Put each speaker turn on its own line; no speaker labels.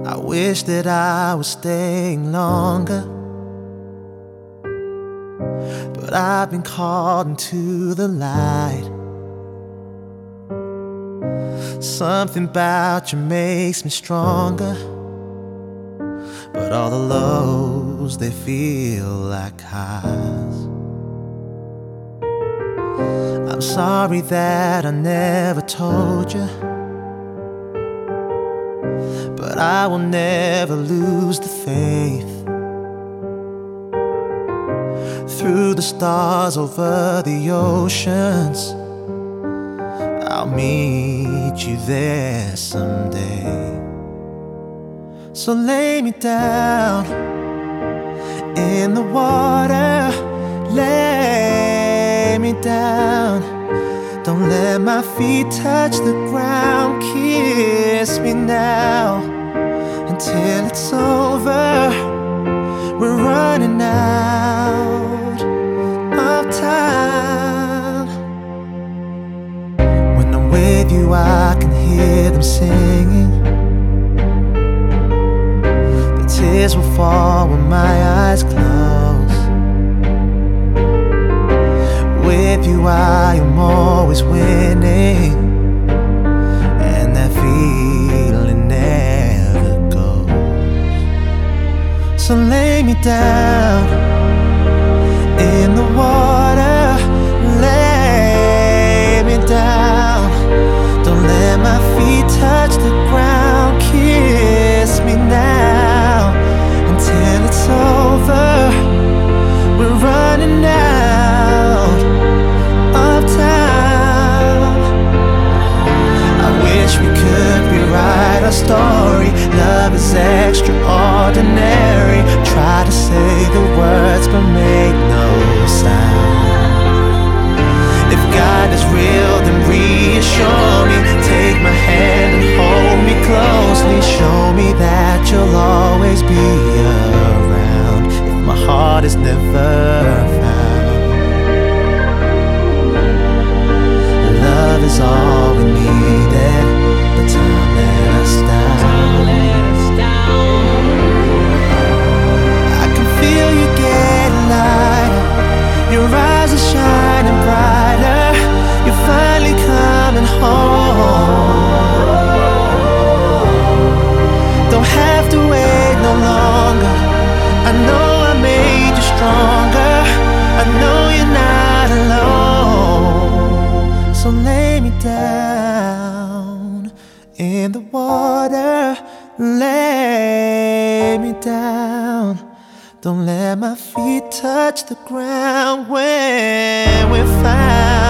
I wish that I was staying longer, but I've been called into the light. Something about you makes me stronger, but all the lows, they feel like highs. I'm sorry that I never told you, but I will never lose the faith. Through the stars, over the oceans, I'll meet you there someday. So lay me down in the water, lay me down. Don't let my feet touch the ground, kiss me now. Until it's over, we're running out of time. When I'm with you, I can hear them singing. The tears will fall when my eyes close. With you, I am always winning, and that feeling never goes. So lay me down in the water, lay me down. Don't let my feet touch the ground, kiss me now. Until it's over, we're running out of time. I wish we could rewrite our story. Love is extraordinary. Try to say the words but make no sound. If God is real, then reassure me. Take my hand and hold me closely. Show me that you'll always be around if my heart is never found. Love is all we needed, but time let us down. I can feel you getting lighter. Your eyes are shining brighter. You're finally coming home. Don't have to wait no longer. I know I made you stronger. I know you're not alone. So lay me down in the water, lay me down. Don't let my feet touch the ground when we're found.